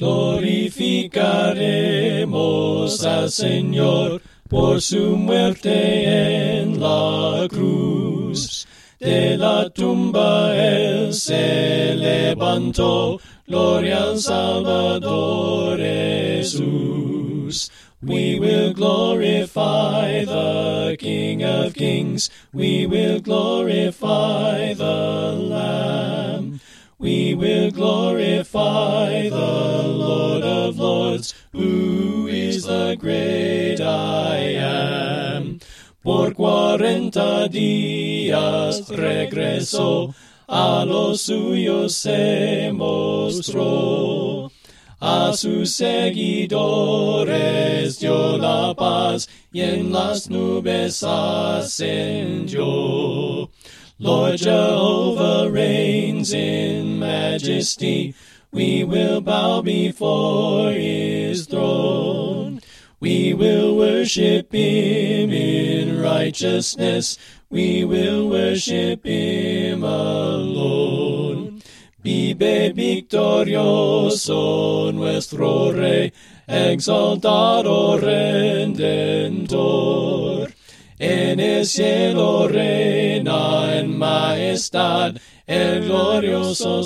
Glorificaremos al Señor por su muerte en la cruz. De la tumba él se levantó, gloria al Salvador Jesús. We will glorify the King of Kings. We will glorify the Lamb. We will glorify the Lord of Lords, who is the great I am. Por 40 días regresó, a los suyos se mostró. A sus seguidores dio la paz, y en las nubes ascendió. Lord Jehovah reigns in majesty. We will bow before his throne. We will worship him in righteousness. We will worship him alone. Vive victorioso nuestro Rey, exaltado Redentor. En el cielo reina en majestad el glorioso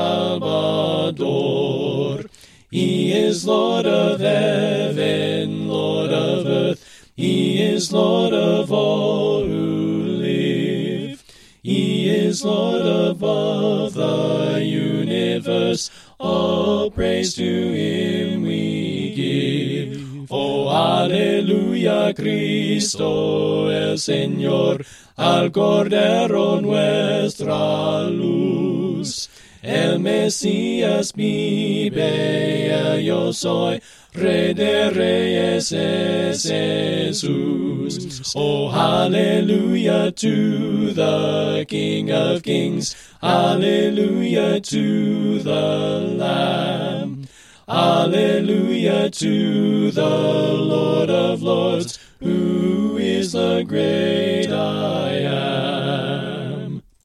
Salvador. He is Lord of heaven, Lord of earth. He is Lord of all who live. He is Lord above the universe. All praise to him we give. Oh, aleluya, Cristo el Señor, al Cordero nuestra luz. El Mesías vive, el yo soy, Rey de reyes es Jesús. Oh, hallelujah to the King of Kings. Hallelujah to the Lamb. Hallelujah to the Lord of Lords, who is the great I am.